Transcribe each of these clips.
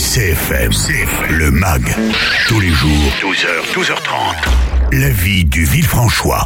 CFM, le MAG. Tous les jours, 12h, 12h30. La vie du Villefranchois.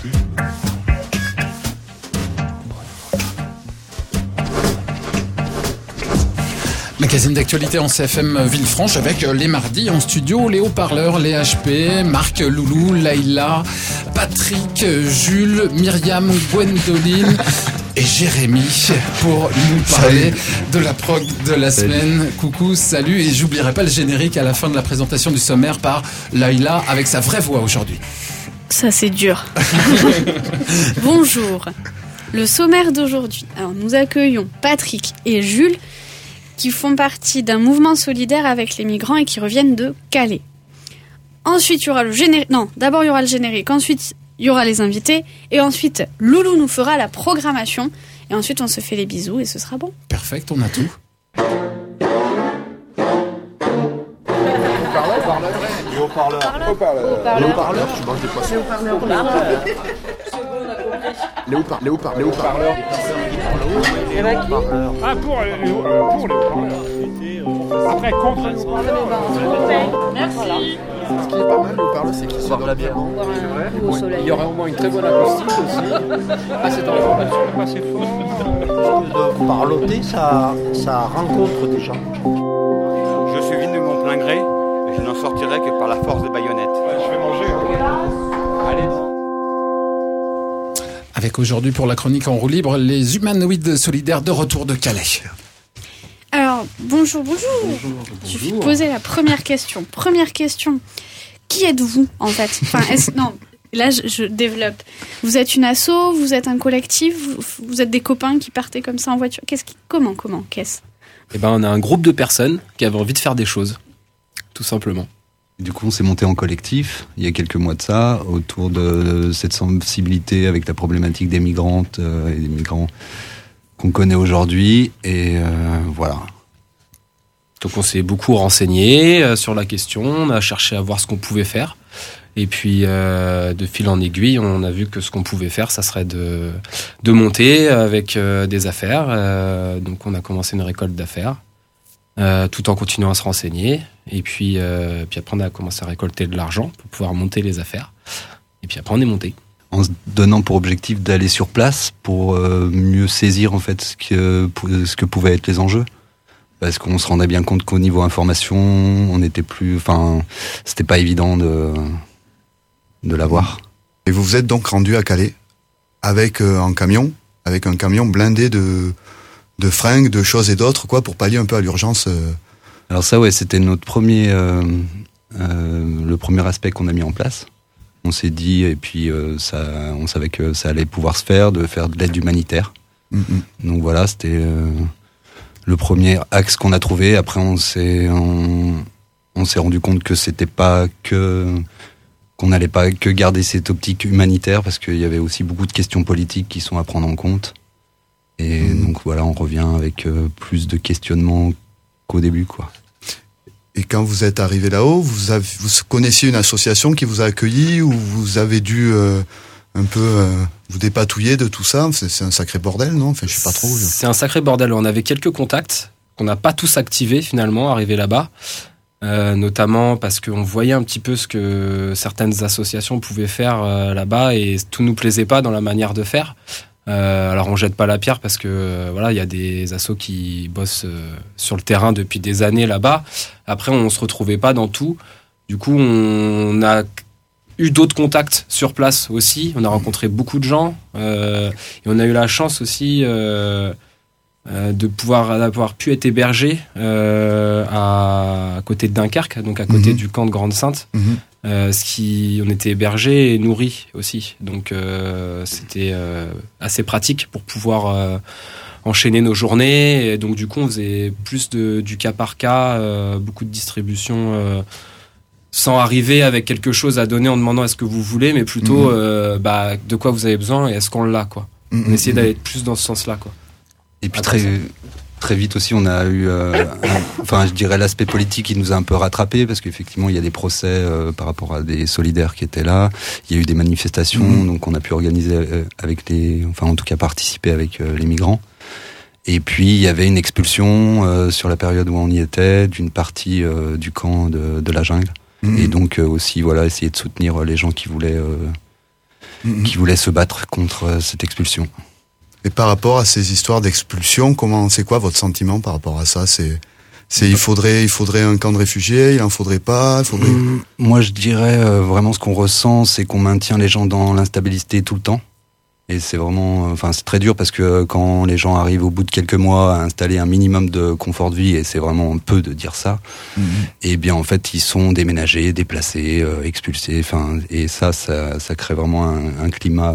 Magazine d'actualité en CFM Villefranche avec les mardis en studio, les haut-parleurs, les HP, Marc, Loulou, Laïla, Patrick, Jules, Myriam, Gwendoline et Jérémy pour nous parler de la prog de la semaine. Coucou, salut, et j'oublierai pas le générique à la fin de la présentation du sommaire par Laïla avec sa vraie voix aujourd'hui. Ça c'est dur. Bonjour. Le sommaire d'aujourd'hui. Alors nous accueillons Patrick et Jules qui font partie d'un mouvement solidaire avec les migrants et qui reviennent de Calais. Ensuite, il y aura le générique. Non, d'abord il y aura le générique, ensuite il y aura les invités, et ensuite Loulou nous fera la programmation, et ensuite on se fait les bisous et ce sera bon. Parfait, on a tout. Haut-parleur, tu manges des poissons. Les haut-parleurs. Ah, pour les haut-parleurs. Après, contre les haut-parleurs. Merci. Ce qui est pas mal, le haut-parleur, c'est qu'il se donne bien. Il y aura au moins une très bonne acoustique aussi. C'est Pas assez fort. De parloter, ça rencontre des gens. Je suis venu de mon plein gré, et je n'en sortirai que par la force des baïonnettes. Je vais manger. Allez. Avec aujourd'hui pour la chronique en roue libre, les humanoïdes solidaires de retour de Calais. Alors, bonjour. Je vais poser la première question. Qui êtes-vous, en fait? Non, là, je développe. Vous êtes une asso, vous êtes un collectif, vous êtes des copains qui partaient comme ça en voiture. Comment qu'est-ce? Eh ben, on a un groupe de personnes qui avaient envie de faire des choses, tout simplement. Du coup, on s'est monté en collectif, il y a quelques mois de ça, autour de cette sensibilité avec la problématique des migrantes et des migrants qu'on connaît aujourd'hui, et voilà. Donc on s'est beaucoup renseigné sur la question, on a cherché à voir ce qu'on pouvait faire, et puis de fil en aiguille, on a vu que ce qu'on pouvait faire, ça serait de monter avec des affaires. Donc on a commencé une récolte d'affaires, tout en continuant à se renseigner, et puis après on a commencé à récolter de l'argent pour pouvoir monter les affaires, et puis après on est monté. En se donnant pour objectif d'aller sur place pour mieux saisir en fait ce que pouvaient être les enjeux. Parce qu'on se rendait bien compte qu'au niveau information, c'était pas évident de l'avoir. Et vous vous êtes donc rendu à Calais avec un camion blindé de fringues, de choses et d'autres, quoi, pour pallier un peu à l'urgence. Alors ça, ouais, c'était notre le premier aspect qu'on a mis en place. On s'est dit, et puis on savait que ça allait pouvoir se faire, de faire de l'aide humanitaire. Mm-hmm. Donc voilà, c'était le premier axe qu'on a trouvé. Après, on s'est rendu compte que c'était pas qu'on n'allait pas que garder cette optique humanitaire, parce qu'il y avait aussi beaucoup de questions politiques qui sont à prendre en compte. Et donc voilà, on revient avec plus de questionnements qu'au début, quoi. Et quand vous êtes arrivé là-haut, vous connaissiez une association qui vous a accueilli, ou vous avez dû un peu vous dépatouiller de tout ça? C'est un sacré bordel, non? Enfin, je sais pas trop. C'est un sacré bordel. On avait quelques contacts qu'on n'a pas tous activés finalement, arrivés là-bas. Notamment parce qu'on voyait un petit peu ce que certaines associations pouvaient faire là-bas, et tout nous plaisait pas dans la manière de faire. Alors on jette pas la pierre, parce que voilà, il y a des assos qui bossent sur le terrain depuis des années là-bas. Après, on se retrouvait pas dans tout. Du coup, on a eu d'autres contacts sur place aussi. On a rencontré beaucoup de gens, et on a eu la chance aussi d'avoir pu être hébergé à côté de Dunkerque, donc à côté du camp de Grande-Sainte. On était hébergé et nourri aussi, donc c'était assez pratique pour pouvoir enchaîner nos journées. Et donc du coup on faisait plus du cas par cas, beaucoup de distribution, sans arriver avec quelque chose à donner en demandant est-ce que vous voulez, mais plutôt de quoi vous avez besoin et est-ce qu'on l'a, quoi. On essayait d'aller plus dans ce sens-là, quoi. Et puis très vite aussi, on a eu, je dirais l'aspect politique qui nous a un peu rattrapé, parce qu'effectivement il y a des procès par rapport à des solidaires qui étaient là. Il y a eu des manifestations, donc on a pu organiser avec en tout cas participer avec les migrants. Et puis il y avait une expulsion sur la période où on y était d'une partie du camp de la jungle. Et donc aussi voilà, essayer de soutenir les gens qui voulaient se battre contre cette expulsion. Et par rapport à ces histoires d'expulsion, c'est quoi votre sentiment par rapport à ça? Il faudrait un camp de réfugiés, il en faudrait pas, Moi, je dirais vraiment ce qu'on ressent, c'est qu'on maintient les gens dans l'instabilité tout le temps. Et c'est vraiment, c'est très dur parce que quand les gens arrivent au bout de quelques mois à installer un minimum de confort de vie, et c'est vraiment peu de dire ça, et bien en fait ils sont déménagés, déplacés, expulsés, et ça crée vraiment un climat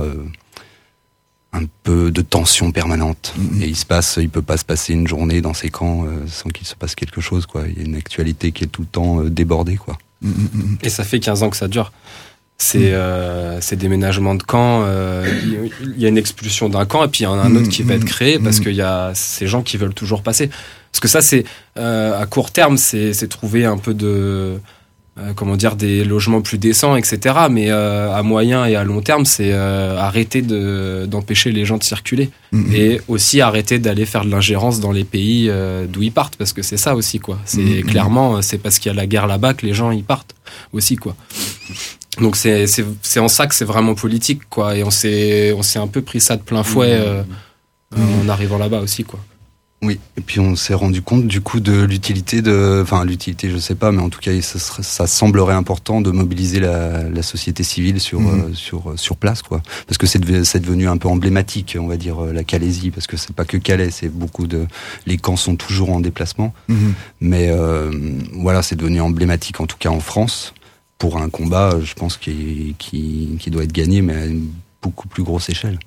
un peu de tension permanente. Et il peut pas se passer une journée dans ces camps sans qu'il se passe quelque chose, quoi. Il y a une actualité qui est tout le temps débordée, quoi. Et ça fait 15 ans que ça dure. Ces déménagements de camps, il y a une expulsion d'un camp et puis il y en a un autre qui va être créé parce qu'il y a ces gens qui veulent toujours passer. Parce que ça, c'est à court terme, c'est trouver un peu de des logements plus décents, etc. Mais à moyen et à long terme, c'est arrêter d'empêcher les gens de circuler et aussi arrêter d'aller faire de l'ingérence dans les pays d'où ils partent, parce que c'est ça aussi, quoi. C'est clairement, c'est parce qu'il y a la guerre là-bas que les gens y partent aussi, quoi. Donc c'est en ça que c'est vraiment politique, quoi. Et on s'est un peu pris ça de plein fouet en arrivant là-bas aussi, quoi. Oui, et puis on s'est rendu compte du coup de l'utilité je sais pas, mais en tout cas ça semblerait important de mobiliser la société civile sur place, quoi, parce que c'est devenu un peu emblématique, on va dire, la Calaisie, parce que c'est pas que Calais, c'est les camps sont toujours en déplacement, mais voilà, c'est devenu emblématique, en tout cas en France, pour un combat, je pense qui doit être gagné, mais à une beaucoup plus grosse échelle.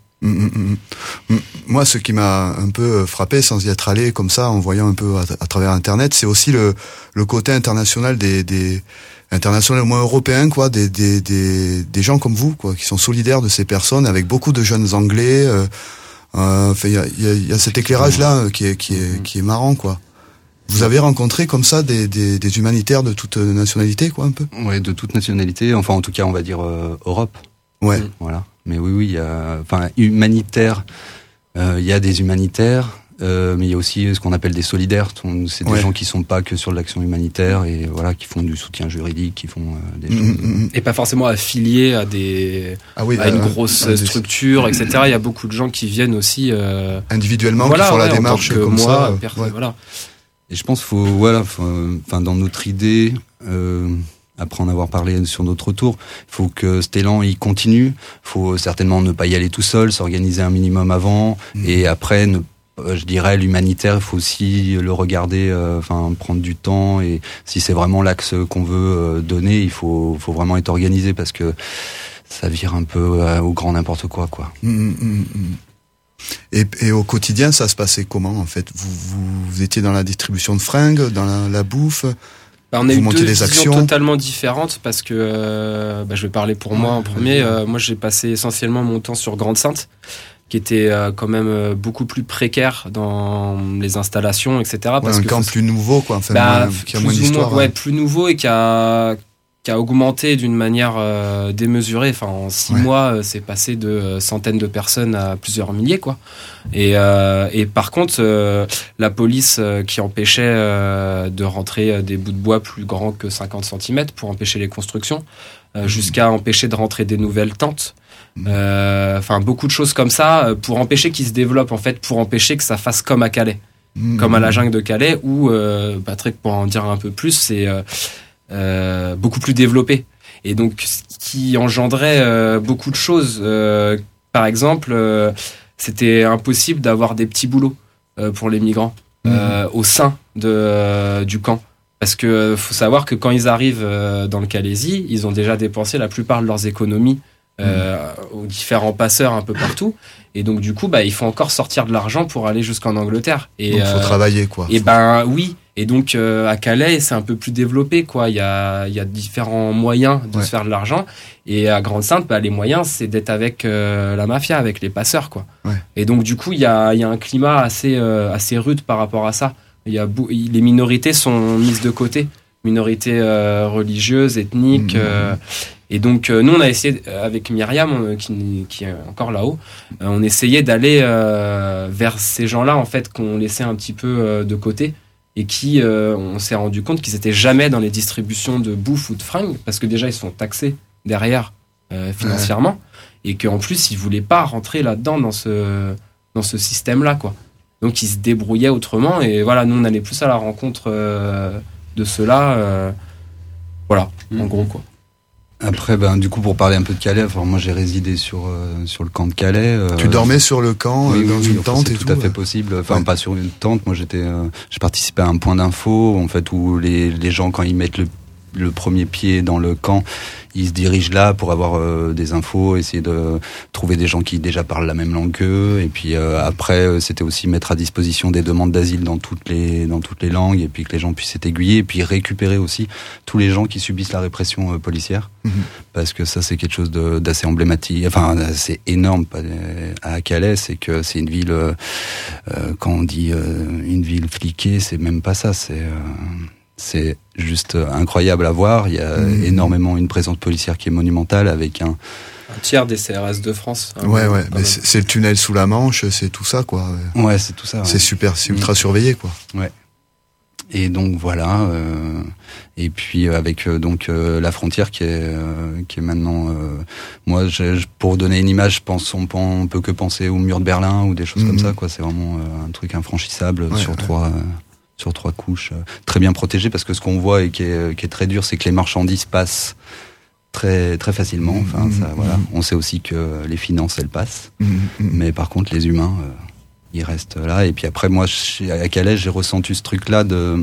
Moi, ce qui m'a un peu frappé, sans y être allé comme ça, en voyant un peu à travers Internet, c'est aussi le côté international international, au moins européen, quoi, des gens comme vous, quoi, qui sont solidaires de ces personnes, avec beaucoup de jeunes Anglais. Il y a cet éclairage-là qui est marrant, quoi. Vous avez rencontré comme ça des humanitaires de toute nationalité, quoi, un peu? Ouais, de toute nationalité. Enfin, en tout cas, on va dire Europe. Ouais. Voilà. Mais oui, il y a, humanitaire. Il y a des humanitaires, mais il y a aussi ce qu'on appelle des solidaires. C'est des gens qui sont pas que sur de l'action humanitaire et voilà, qui font du soutien juridique, qui font des choses. Et pas forcément affiliés à une grosse structure, etc. Il y a beaucoup de gens qui viennent aussi individuellement, qui font la démarche comme ça. Voilà. Et je pense dans notre idée. Après en avoir parlé sur notre retour, il faut que cet élan il continue. Il faut certainement ne pas y aller tout seul, s'organiser un minimum avant, et après, je dirais l'humanitaire, il faut aussi le regarder, prendre du temps. Et si c'est vraiment l'axe qu'on veut donner, il faut vraiment être organisé, parce que ça vire un peu au grand n'importe quoi. Et au quotidien, ça se passait comment, en fait? Vous étiez dans la distribution de fringues, dans la bouffe? On a eu deux visions totalement différentes, parce que je vais parler pour moi en premier. Moi, j'ai passé essentiellement mon temps sur Grande-Synthe, qui était quand même beaucoup plus précaire dans les installations, etc. Un camp plus nouveau, quoi. Qui a moins d'histoire. Plus nouveau et qui a augmenté d'une manière démesurée. Enfin, en 6 mois, c'est passé de centaines de personnes à plusieurs milliers, quoi. Et par contre, la police qui empêchait de rentrer des bouts de bois plus grands que 50 cm pour empêcher les constructions, jusqu'à empêcher de rentrer des nouvelles tentes. Beaucoup de choses comme ça pour empêcher qu'ils se développent, en fait, pour empêcher que ça fasse comme à Calais, comme à la jungle de Calais, où Patrick pourra en dire un peu plus, c'est beaucoup plus développé, et donc ce qui engendrait beaucoup de choses. Par exemple, c'était impossible d'avoir des petits boulots pour les migrants au sein du camp, parce que faut savoir que quand ils arrivent dans le Calaisie, ils ont déjà dépensé la plupart de leurs économies aux différents passeurs un peu partout, et donc du coup il faut encore sortir de l'argent pour aller jusqu'en Angleterre, et donc faut travailler, quoi. Et oui, et donc à Calais c'est un peu plus développé, quoi. Il y a différents moyens de se faire de l'argent, et à Grande-Synthe les moyens c'est d'être avec la mafia, avec les passeurs, quoi. Et donc du coup il y a un climat assez rude par rapport à ça. Les minorités sont mises de côté, minorités religieuses, ethniques, Et donc nous on a essayé avec Myriam qui est encore là-haut, on essayait d'aller vers ces gens-là en fait qu'on laissait un petit peu de côté et qui on s'est rendu compte qu'ils étaient jamais dans les distributions de bouffe ou de fringues parce que déjà ils sont taxés derrière financièrement et qu'en plus ils voulaient pas rentrer là-dedans dans ce système-là quoi. Donc ils se débrouillaient autrement et voilà, nous on allait plus à la rencontre de ceux-là voilà, en gros quoi. Après, du coup, pour parler un peu de Calais, enfin, moi j'ai résidé sur le camp de Calais. Tu dormais sur le camp, dans une tente et tout? C'est tout à fait possible. Enfin, pas sur une tente. Moi, j'ai participé à un point d'info, en fait, où les gens, quand ils mettent le premier pied dans le camp, ils se dirigent là pour avoir des infos, essayer de trouver des gens qui déjà parlent la même langue qu'eux. Et puis après, c'était aussi mettre à disposition des demandes d'asile dans toutes les langues, et puis que les gens puissent être aiguillés, et puis récupérer aussi tous les gens qui subissent la répression policière, parce que ça c'est quelque chose d'assez emblématique, enfin assez énorme à Calais, c'est que c'est une ville, quand on dit une ville fliquée, c'est même pas ça, c'est juste incroyable à voir. Il y a énormément une présence policière qui est monumentale avec un tiers des CRS de France. Ouais, mais c'est le tunnel sous la Manche, c'est tout ça, quoi. Ouais, c'est tout ça. C'est super, c'est ultra surveillé, quoi. Ouais. Et donc voilà. Et puis avec la frontière qui est maintenant. Moi, pour donner une image, on peut que penser au mur de Berlin ou des choses comme ça, quoi. C'est vraiment un truc infranchissable sur trois couches, très bien protégé, parce que ce qu'on voit et qui est très dur, c'est que les marchandises passent très très facilement. Enfin, ça, voilà. On sait aussi que les finances, elles passent, mais par contre, les humains, ils restent là. Et puis après, moi, à Calais, j'ai ressenti ce truc-là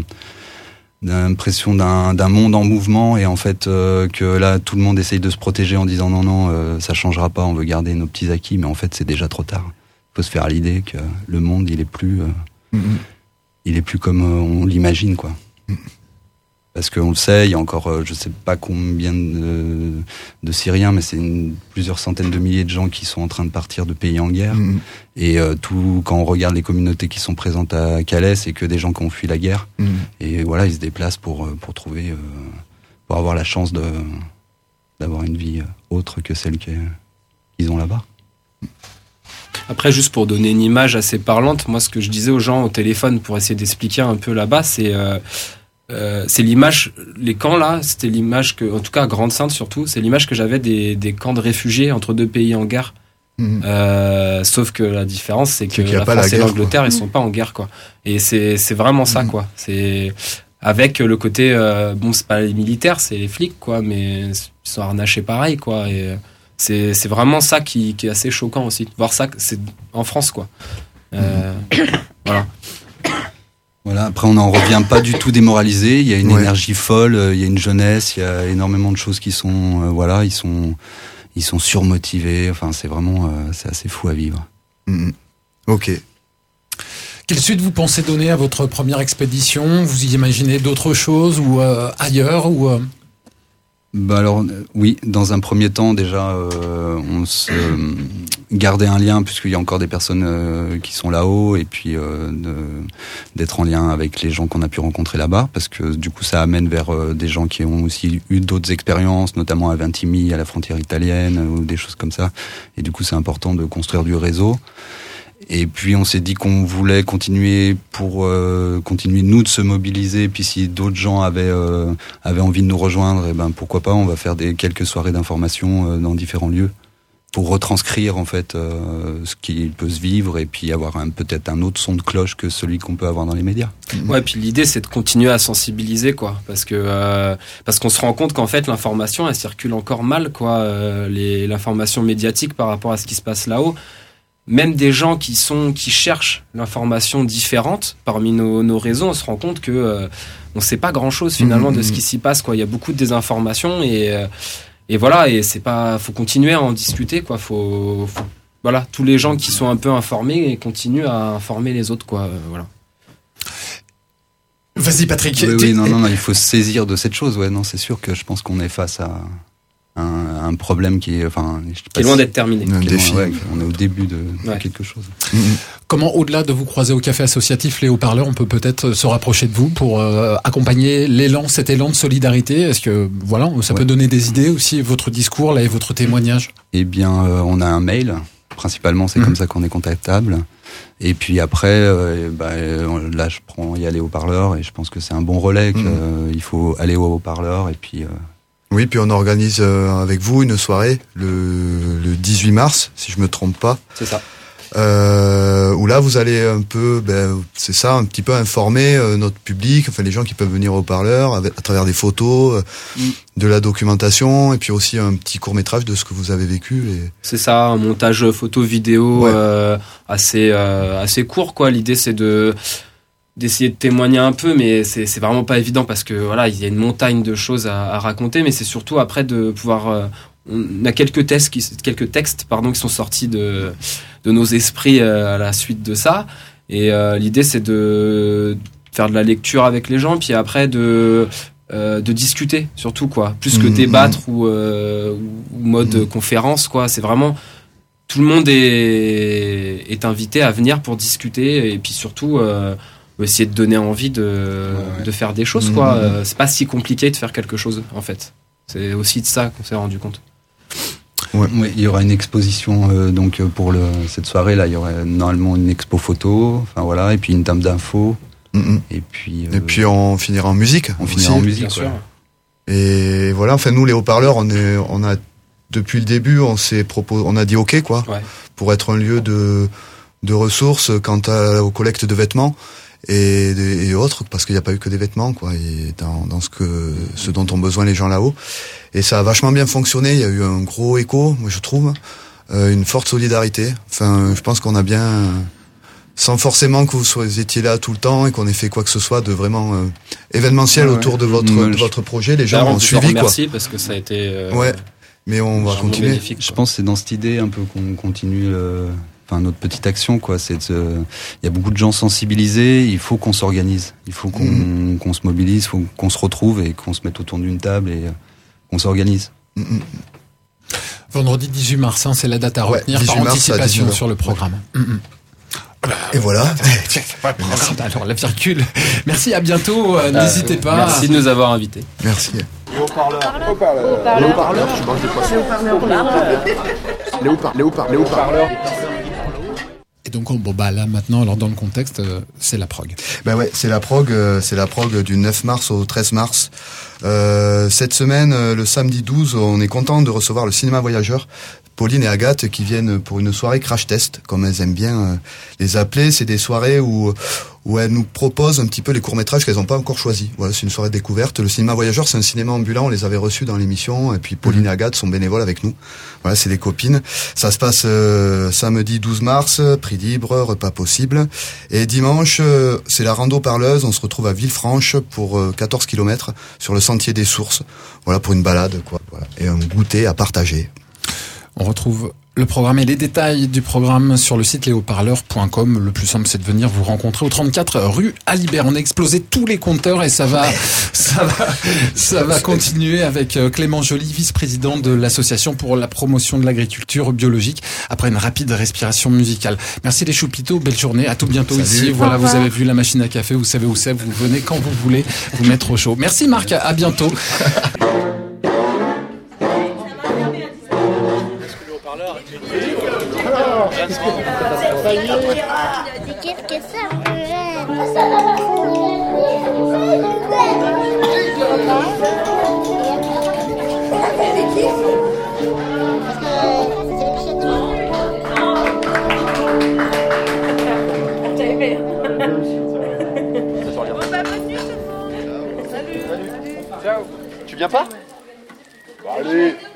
d'impression d'un monde en mouvement, et en fait, que là, tout le monde essaye de se protéger en disant non, ça changera pas, on veut garder nos petits acquis, mais en fait, c'est déjà trop tard. Il faut se faire à l'idée que le monde, il est plus comme on l'imagine, quoi. Parce qu'on le sait, il y a encore, je sais pas combien de Syriens, mais c'est plusieurs centaines de milliers de gens qui sont en train de partir de pays en guerre. Et quand on regarde les communautés qui sont présentes à Calais, c'est que des gens qui ont fui la guerre. Et voilà, ils se déplacent pour trouver, pour avoir la chance d'avoir une vie autre que celle qu'ils ont là-bas. Après, juste pour donner une image assez parlante, moi, ce que je disais aux gens au téléphone pour essayer d'expliquer un peu là-bas, c'est l'image, les camps là, c'était l'image que, en tout cas à Grande-Synthe surtout, c'est l'image que j'avais des camps de réfugiés entre deux pays en guerre. Sauf que la différence, c'est que la France et l'Angleterre, ils sont pas en guerre, quoi. Et c'est vraiment ça, quoi. C'est avec le côté, c'est pas les militaires, c'est les flics, quoi, mais ils sont harnachés pareil, quoi. Et c'est vraiment ça qui est assez choquant aussi. Voir ça, c'est en France, quoi. Voilà. Voilà, après on n'en revient pas du tout démoralisé, il y a une énergie folle, il y a une jeunesse, il y a énormément de choses qui sont, ils sont surmotivés, enfin c'est vraiment, c'est assez fou à vivre. Ok. Quelle suite vous pensez donner à votre première expédition? Vous y imaginez d'autres choses ou ailleurs ou Alors oui, dans un premier temps déjà, on se gardait un lien puisqu'il y a encore des personnes qui sont là-haut, et puis d'être en lien avec les gens qu'on a pu rencontrer là-bas, parce que du coup ça amène vers des gens qui ont aussi eu d'autres expériences, notamment à Vintimille, à la frontière italienne, ou des choses comme ça. Et du coup c'est important de construire du réseau. Et puis on s'est dit qu'on voulait continuer nous de se mobiliser. Puis si d'autres gens avaient envie de nous rejoindre, et pourquoi pas, on va faire quelques soirées d'information dans différents lieux pour retranscrire en fait ce qui peut se vivre, et puis avoir peut-être un autre son de cloche que celui qu'on peut avoir dans les médias. Ouais, puis l'idée c'est de continuer à sensibiliser, quoi, parce qu'on se rend compte qu'en fait l'information elle circule encore mal, quoi, l'information médiatique par rapport à ce qui se passe là-haut. Même des gens qui cherchent l'information différente parmi nos réseaux, on se rend compte que on sait pas grand-chose finalement de ce qui s'y passe, quoi. Il y a beaucoup de désinformation, et voilà, et c'est pas, faut continuer à en discuter, quoi. Faut voilà, tous les gens qui sont un peu informés et continuent à informer les autres, quoi. Voilà. Vas-y Patrick. Oui, non, il faut se saisir de cette chose. Ouais, non, c'est sûr que je pense qu'on est face un problème qui est, enfin, qui est loin d'être terminé. Un défi. On est au début de quelque chose. Comment, au-delà de vous croiser au café associatif Les Haut-Parleurs, on peut peut-être se rapprocher de vous pour accompagner cet élan de solidarité? Est-ce que, voilà, ça peut donner des idées aussi, votre discours là et votre témoignage? Eh bien, on a un mail. Principalement, c'est comme ça qu'on est contactable. Et puis après, là, je prends y aller au Haut-Parleurs et je pense que c'est un bon relais. Il faut aller au Haut-Parleurs et puis. Oui, puis on organise avec vous une soirée le 18 mars, si je me trompe pas. C'est ça. Où là, vous allez un peu, c'est ça, un petit peu informer notre public, enfin les gens qui peuvent venir au Haut-Parleurs à travers des photos, de la documentation et puis aussi un petit court-métrage de ce que vous avez vécu. C'est ça, un montage photo-vidéo assez court, quoi. L'idée, c'est d'essayer de témoigner un peu, mais c'est vraiment pas évident parce que voilà, il y a une montagne de choses à raconter, mais c'est surtout après de pouvoir. On a quelques textes qui sont sortis de nos esprits à la suite de ça, et l'idée c'est de faire de la lecture avec les gens, puis après de discuter surtout, quoi, plus que débattre ou mode conférence, quoi. C'est vraiment tout le monde est invité à venir pour discuter et puis surtout essayer de donner envie de faire des choses, quoi. C'est pas si compliqué de faire quelque chose, en fait. C'est aussi de ça qu'on s'est rendu compte. Oui, il y aura une exposition donc pour cette soirée là, il y aura normalement une expo photo, enfin voilà, et puis une table d'infos. Et puis on finira en musique. Bien sûr. Et voilà, enfin nous les Haut-Parleurs, on a depuis le début, on a dit OK, quoi, pour être un lieu de ressources quant aux collectes de vêtements et autres, parce qu'il n'y a pas eu que des vêtements, quoi, et dans ce dont ont besoin les gens là-haut. Et ça a vachement bien fonctionné. Il y a eu un gros écho, moi je trouve, une forte solidarité. Enfin, je pense qu'on a bien, sans forcément que vous étiez là tout le temps et qu'on ait fait quoi que ce soit de vraiment événementiel autour de votre projet. Les gens ont suivi, quoi. Merci parce que ça a été. Mais on va continuer. Bénéfique, je pense que c'est dans cette idée un peu qu'on continue notre petite action, quoi. Il y a beaucoup de gens sensibilisés. Il faut qu'on s'organise. Il faut qu'on se mobilise. Il faut qu'on se retrouve et qu'on se mette autour d'une table et qu'on s'organise. Vendredi 18 mars, c'est la date à retenir par anticipation sur le programme. Et voilà. Alors la virgule. Merci, à bientôt. N'hésitez pas. Merci de nous avoir invités. Merci. Les haut-parleurs. Les haut-parleurs. Et donc là maintenant, alors dans le contexte, c'est la prog. C'est la prog du 9 mars au 13 mars. Cette semaine, le samedi 12, on est content de recevoir le Cinéma Voyageur, Pauline et Agathe, qui viennent pour une soirée crash test, comme elles aiment bien les appeler. C'est des soirées où elles nous proposent un petit peu les courts-métrages qu'elles n'ont pas encore choisis. Voilà, c'est une soirée de découverte. Le Cinéma Voyageur, c'est un cinéma ambulant, on les avait reçus dans l'émission, et puis Pauline et Agathe sont bénévoles avec nous. Voilà, c'est des copines. Ça se passe samedi 12 mars, prix libre, repas possible. Et dimanche, c'est la rando parleuse, on se retrouve à Villefranche pour 14 km sur le sentier des Sources. Voilà, pour une balade, quoi. Voilà. Et un goûter à partager. On retrouve le programme et les détails du programme sur le site leshautparleurs.com. Le plus simple, c'est de venir vous rencontrer au 34 rue Alibert. On a explosé tous les compteurs et ça va continuer avec Clément Joly, vice-président de l'association pour la promotion de l'agriculture biologique, après une rapide respiration musicale. Merci les choupitos, belle journée, à tout bientôt. Salut. Ici. Voilà, vous avez vu la machine à café, vous savez où c'est, vous venez quand vous voulez vous mettre au chaud. Merci Marc, à bientôt. Tu viens pas? Allez.